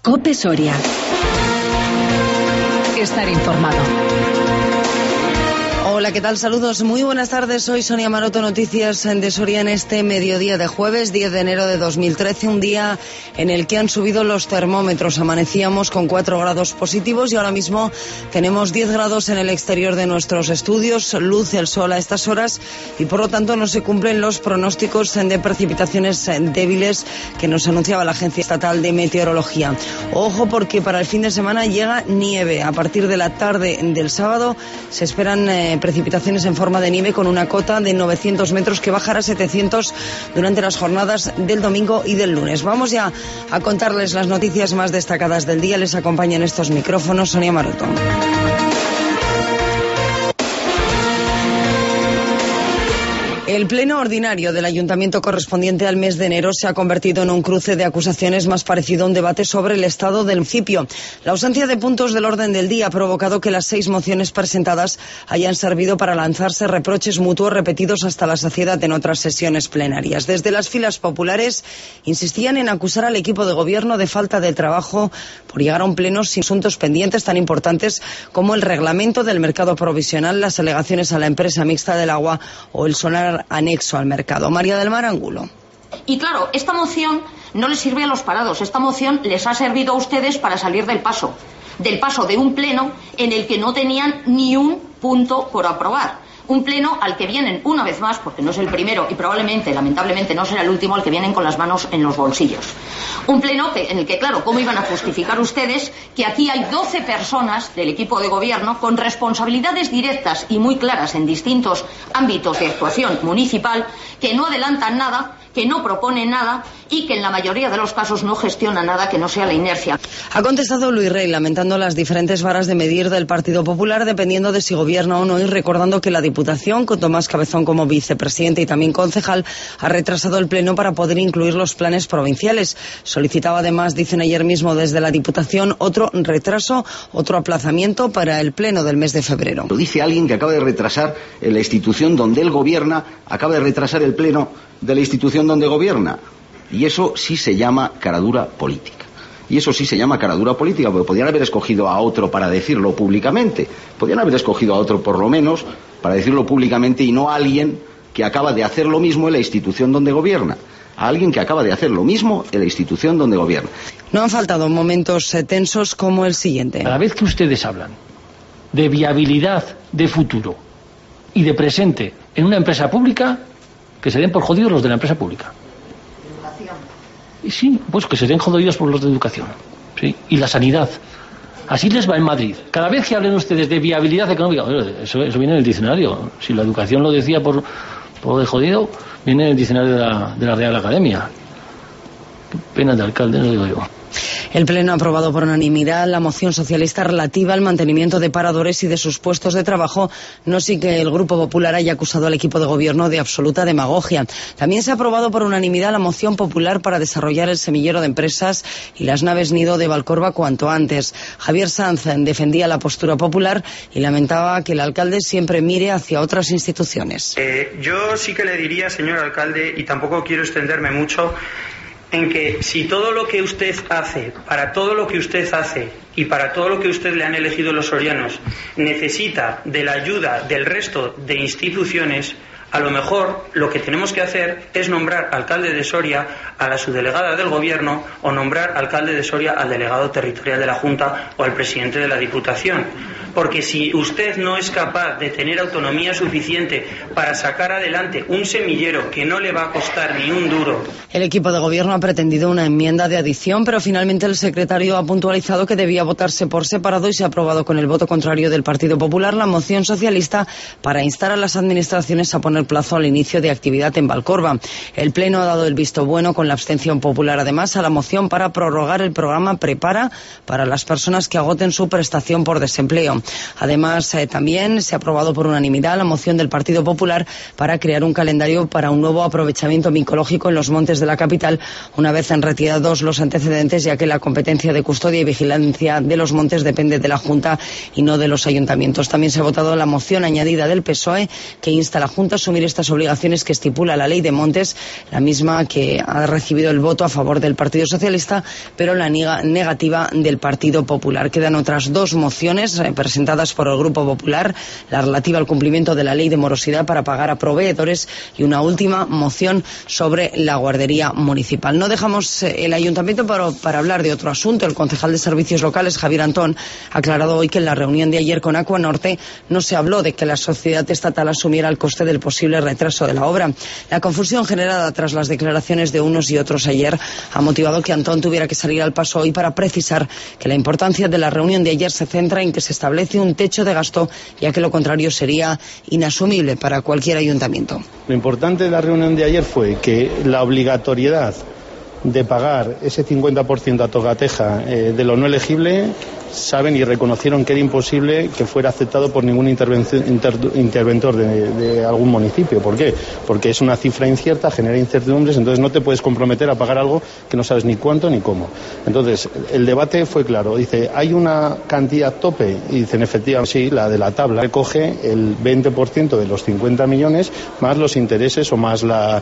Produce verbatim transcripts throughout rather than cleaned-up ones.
COPE Soria. Estar informado. Hola, ¿qué tal? Saludos, muy buenas tardes. Soy Sonia Maroto, noticias de Soria en este mediodía de jueves, diez de enero de dos mil trece, un día en el que han subido los termómetros. Amanecíamos con cuatro grados positivos y ahora mismo tenemos diez grados en el exterior de nuestros estudios, luce el sol a estas horas y por lo tanto no se cumplen los pronósticos de precipitaciones débiles que nos anunciaba la Agencia Estatal de Meteorología. Ojo, porque para el fin de semana llega nieve. A partir de la tarde del sábado se esperan eh, precipitaciones en forma de nieve con una cota de novecientos metros que bajará a setecientos durante las jornadas del domingo y del lunes. Vamos ya a contarles las noticias más destacadas del día. Les acompaña en estos micrófonos Sonia Maroto. El pleno ordinario del Ayuntamiento correspondiente al mes de enero se ha convertido en un cruce de acusaciones más parecido a un debate sobre el estado del municipio. La ausencia de puntos del orden del día ha provocado que las seis mociones presentadas hayan servido para lanzarse reproches mutuos repetidos hasta la saciedad en otras sesiones plenarias. Desde las filas populares insistían en acusar al equipo de gobierno de falta de trabajo por llegar a un pleno sin asuntos pendientes tan importantes como el reglamento del mercado provisional, las alegaciones a la empresa mixta del agua o el solar anexo al mercado. María del Mar Angulo. Y claro, esta moción no les sirve a los parados, esta moción les ha servido a ustedes para salir del paso, del paso de un pleno en el que no tenían ni un punto por aprobar. Un pleno al que vienen una vez más, porque no es el primero y probablemente, lamentablemente, no será el último, al que vienen con las manos en los bolsillos. Un pleno que, en el que, claro, ¿cómo iban a justificar ustedes que aquí hay doce personas del equipo de gobierno con responsabilidades directas y muy claras en distintos ámbitos de actuación municipal que no adelantan nada, que no proponen nada y que en la mayoría de los casos no gestionan nada que no sea la inercia? Ha contestado Luis Rey lamentando las diferentes varas de medir del Partido Popular dependiendo de si gobierna o no y recordando que la Diputación, con Tomás Cabezón como vicepresidente y también concejal, ha retrasado el pleno para poder incluir los planes provinciales. Solicitaba además, dicen ayer mismo desde la Diputación, otro retraso, otro aplazamiento para el pleno del mes de febrero. Lo dice alguien que acaba de retrasar en la institución donde él gobierna, acaba de retrasar el pleno de la institución donde gobierna. Y eso sí se llama caradura política. Y eso sí se llama caradura política, porque podrían haber escogido a otro para decirlo públicamente. Podrían haber escogido a otro, por lo menos, para decirlo públicamente y no a alguien que acaba de hacer lo mismo en la institución donde gobierna. A alguien que acaba de hacer lo mismo en la institución donde gobierna. No han faltado momentos tensos como el siguiente. Cada vez que ustedes hablan de viabilidad de futuro y de presente en una empresa pública, que se den por jodidos los de la empresa pública. Y sí, pues que se den jodidos por los de educación. Sí, y la sanidad. Así les va en Madrid. Cada vez que hablen ustedes de viabilidad económica, eso, eso viene en el diccionario. Si la educación lo decía por, por de jodido, viene en el diccionario de la, de la Real Academia. Qué pena de alcalde, no digo yo. El Pleno ha aprobado por unanimidad la moción socialista relativa al mantenimiento de paradores y de sus puestos de trabajo, no sin que el Grupo Popular haya acusado al equipo de gobierno de absoluta demagogia. También se ha aprobado por unanimidad la moción popular para desarrollar el semillero de empresas y las naves nido de Valcorba cuanto antes. Javier Sanz defendía la postura popular y lamentaba que el alcalde siempre mire hacia otras instituciones. Eh, yo sí que le diría, señor alcalde, y tampoco quiero extenderme mucho, en que si todo lo que usted hace, para todo lo que usted hace y para todo lo que usted le han elegido los sorianos, necesita de la ayuda del resto de instituciones, a lo mejor lo que tenemos que hacer es nombrar alcalde de Soria a la subdelegada del gobierno o nombrar alcalde de Soria al delegado territorial de la Junta o al presidente de la Diputación. Porque si usted no es capaz de tener autonomía suficiente para sacar adelante un semillero que no le va a costar ni un duro. El equipo de gobierno ha pretendido una enmienda de adición, pero finalmente el secretario ha puntualizado que debía votarse por separado y se ha aprobado con el voto contrario del Partido Popular la moción socialista para instar a las administraciones a poner plazo al inicio de actividad en Valcorba. El Pleno ha dado el visto bueno con la abstención popular, además, a la moción para prorrogar el programa Prepara para las personas que agoten su prestación por desempleo. Además, eh, también se ha aprobado por unanimidad la moción del Partido Popular para crear un calendario para un nuevo aprovechamiento micológico en los montes de la capital, una vez retirados los antecedentes, ya que la competencia de custodia y vigilancia de los montes depende de la Junta y no de los ayuntamientos. También se ha votado la moción añadida del P S O E que insta a la Junta a asumir estas obligaciones que estipula la Ley de Montes, la misma que ha recibido el voto a favor del Partido Socialista, pero la negativa del Partido Popular. Quedan otras dos mociones eh, presentadas por el Grupo Popular, la relativa al cumplimiento de la Ley de Morosidad para pagar a proveedores y una última moción sobre la guardería municipal. No dejamos eh, el ayuntamiento para, para hablar de otro asunto. El concejal de Servicios Locales, Javier Antón, ha aclarado hoy que en la reunión de ayer con Acuanorte no se habló de que la sociedad estatal asumiera el coste del posible retraso de la obra. La confusión generada tras las declaraciones de unos y otros ayer ha motivado que Antón tuviera que salir al paso hoy para precisar que la importancia de la reunión de ayer se centra en que se establece un techo de gasto, ya que lo contrario sería inasumible para cualquier ayuntamiento. Lo importante de la reunión de ayer fue que la obligatoriedad de pagar ese cincuenta por ciento a togateja eh, de lo no elegible, saben y reconocieron que era imposible que fuera aceptado por ningún intervención, inter, interventor de, de algún municipio. ¿Por qué? Porque es una cifra incierta, genera incertidumbres, entonces no te puedes comprometer a pagar algo que no sabes ni cuánto ni cómo. Entonces, el debate fue claro. Dice, ¿hay una cantidad tope? Y dicen, efectivamente, sí, la de la tabla recoge el veinte por ciento de los cincuenta millones, más los intereses o más la,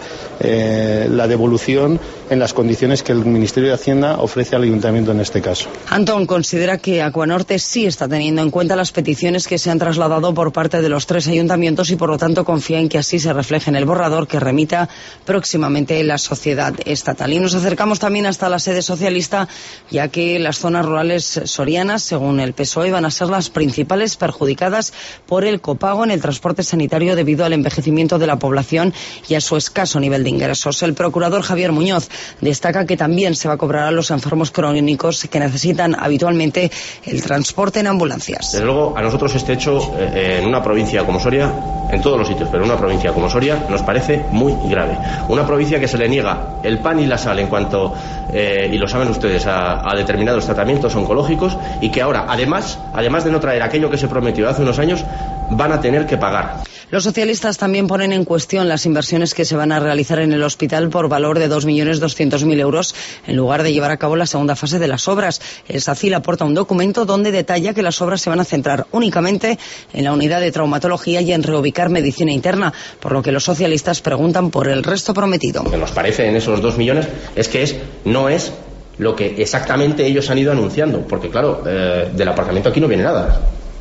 eh, la devolución en las condiciones que el Ministerio de Hacienda ofrece al Ayuntamiento en este caso. Antón considera que Acuanorte sí está teniendo en cuenta las peticiones que se han trasladado por parte de los tres ayuntamientos y por lo tanto confía en que así se refleje en el borrador que remita próximamente la sociedad estatal. Y nos acercamos también hasta la sede socialista, ya que las zonas rurales sorianas, según el P S O E, van a ser las principales perjudicadas por el copago en el transporte sanitario debido al envejecimiento de la población y a su escaso nivel de ingresos. El procurador Javier Muñoz destaca que también se va a cobrar a los enfermos crónicos que necesitan habitualmente el transporte en ambulancias. Desde luego, a nosotros este hecho eh, en una provincia como Soria, en todos los sitios, pero en una provincia como Soria, nos parece muy grave. Una provincia que se le niega el pan y la sal en cuanto, eh, y lo saben ustedes, a, a determinados tratamientos oncológicos y que ahora, además, además de no traer aquello que se prometió hace unos años, van a tener que pagar. Los socialistas también ponen en cuestión las inversiones que se van a realizar en el hospital por valor de dos millones doscientos mil euros en lugar de llevar a cabo la segunda fase de las obras. El SACIL aporta un documento donde detalla que las obras se van a centrar únicamente en la unidad de traumatología y en reubicar medicina interna, por lo que los socialistas preguntan por el resto prometido. Lo que nos parece en esos dos millones es que es, no es lo que exactamente ellos han ido anunciando, porque claro, eh, del aparcamiento aquí no viene nada.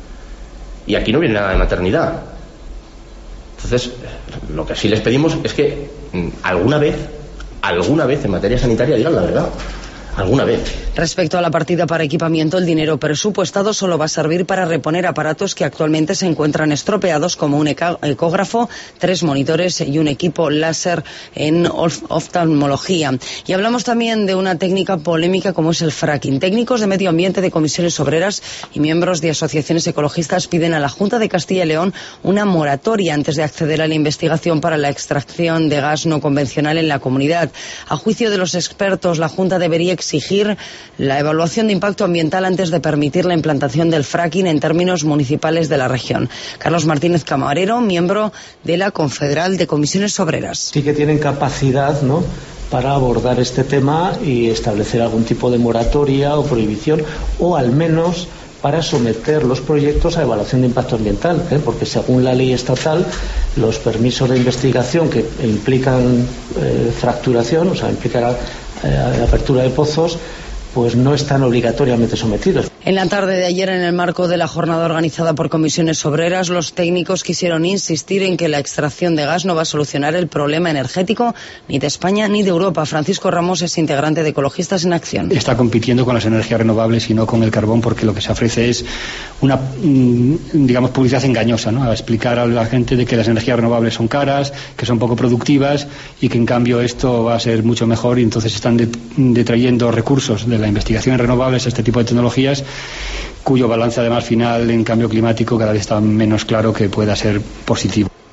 Y aquí no viene nada de maternidad. Entonces, lo que sí les pedimos es que alguna vez, alguna vez en materia sanitaria digan la verdad. Alguna vez. Respecto a la partida para equipamiento, el dinero presupuestado solo va a servir para reponer aparatos que actualmente se encuentran estropeados, como un ecógrafo, tres monitores y un equipo láser en oftalmología. Y hablamos también de una técnica polémica como es el fracking. Técnicos de medio ambiente de comisiones obreras y miembros de asociaciones ecologistas piden a la Junta de Castilla y León una moratoria antes de acceder a la investigación para la extracción de gas no convencional en la comunidad. A juicio de los expertos, la Junta debería exigir la evaluación de impacto ambiental antes de permitir la implantación del fracking en términos municipales de la región. Carlos Martínez Camarero, miembro de la Confederal de Comisiones Obreras. Sí que tienen capacidad, ¿no?, para abordar este tema y establecer algún tipo de moratoria o prohibición, o al menos para someter los proyectos a evaluación de impacto ambiental, ¿eh? Porque según la ley estatal, los permisos de investigación que implican eh, fracturación, o sea, implican eh, apertura de pozos, pues no están obligatoriamente sometidos. En la tarde de ayer, en el marco de la jornada organizada por comisiones obreras, los técnicos quisieron insistir en que la extracción de gas no va a solucionar el problema energético ni de España ni de Europa. Francisco Ramos es integrante de Ecologistas en Acción. Está compitiendo con las energías renovables y no con el carbón, porque lo que se ofrece es una, digamos, publicidad engañosa, ¿no? A explicar a la gente de que las energías renovables son caras, que son poco productivas y que en cambio esto va a ser mucho mejor, y entonces están detrayendo recursos de la investigación en renovables a este tipo de tecnologías, cuyo balance además final en cambio climático cada vez está menos claro que pueda ser positivo.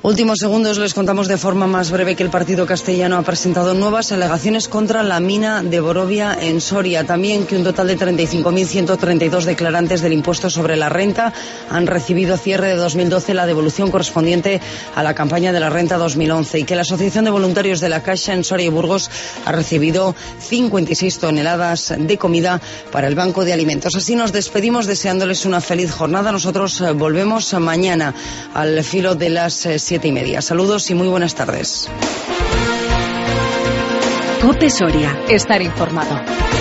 Últimos segundos, les contamos de forma más breve que el Partido Castellano ha presentado nuevas alegaciones contra la mina de Borovia en Soria. También que un total de treinta y cinco mil ciento treinta y dos declarantes del impuesto sobre la renta han recibido a cierre de dos mil doce la devolución correspondiente a la campaña de la renta dos mil once y que la Asociación de Voluntarios de la Caixa en Soria y Burgos ha recibido cincuenta y seis toneladas de comida para el Banco de Alimentos. Así nos despedimos deseándoles una feliz jornada. Nosotros volvemos mañana al filo de las siete y media. Saludos y muy buenas tardes. COPE Soria. Estar informado.